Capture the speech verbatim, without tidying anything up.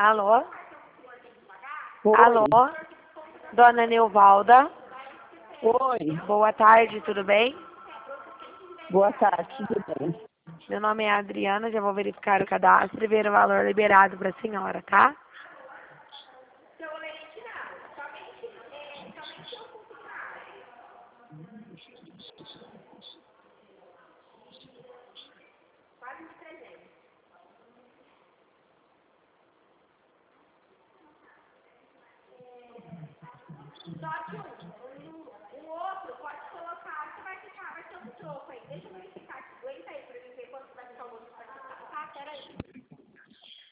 Alô? Oi. Alô? Dona Neuvalda? Oi. Boa tarde, tudo bem? Boa tarde, tudo bem? Meu nome é Adriana, já vou verificar o cadastro e ver o valor liberado para a senhora, tá?